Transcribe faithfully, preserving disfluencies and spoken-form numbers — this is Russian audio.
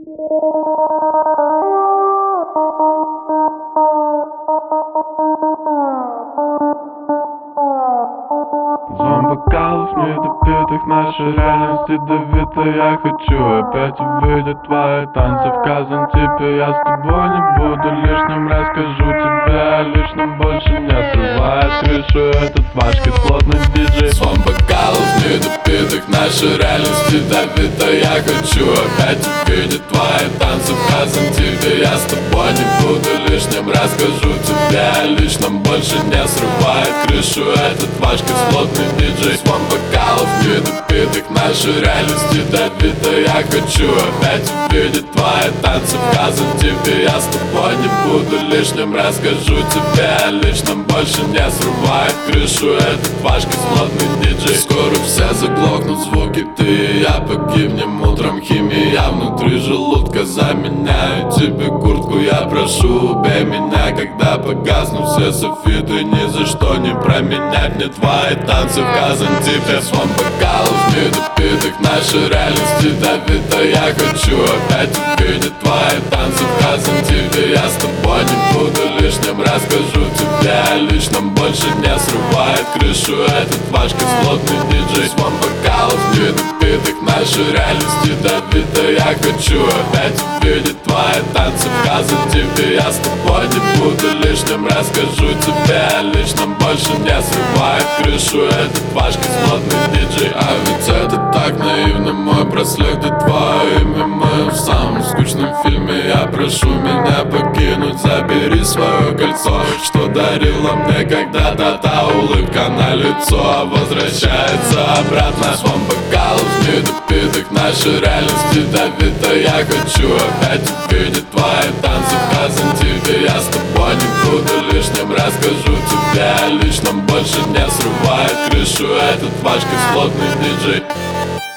Звон бокалов недопитых, наша реальность ядовита. Я хочу опять увидеть твои танцы в Казантипе. Я с тобой не буду лишним, расскажу тебе о личном. Больше не срывает крышу этот ваш кислотный диджей. Звон бокалов недопитых, наша реальность ядовита. Я хочу опять увидеть твои танцы в Казантипе. Я с тобой не буду лишним, расскажу тебе о личном. Больше не срывает крышу этот ваш кислотный диджей. Звон бокалов недопитых, наша реальность ядовита. Я хочу опять увидеть твои танцы в Казантипе. Я с тобой не буду лишним, расскажу тебе о личном. Больше не срывает крышу этот ваш кислотный диджей. Скоро все заглохнут звуки, ты и я погибнем утром. Химия внутри желудка, заменяю тебе куртку. Я прошу, убей меня, когда погаснут все софиты. Ни за что не променять мне твои танцы в Казантипе. Звон бокалов недопитых, наша реальность ядовита. Я хочу опять увидеть твои танцы в Казантипе. Я с тобой не буду лишним, расскажу тебе о личном. Больше не срывает крышу этот ваш кислотный диджей. Звон бокалов недопитых, наша реальность ядовита. Я хочу опять увидеть твои танцы в Казантипе. Я с тобой не буду лишним, расскажу тебе о личном. Больше не срывает крышу этот ваш кислотный диджей. А ведь это так наивно, мой браслет и твое имя. Мы в самом скучном фильме. Я прошу меня покинуть, забери свое кольцо, что дарила мне когда-то та улыбка на лицо. А возвращается обратно. Звон бокалов недопитых, наша реальность ядовита. Я хочу опять увидеть твои танцы в Казантипе. Я с тобой не буду лишним, расскажу тебе о личном. Больше не срывает крышу этот ваш кислотный диджей.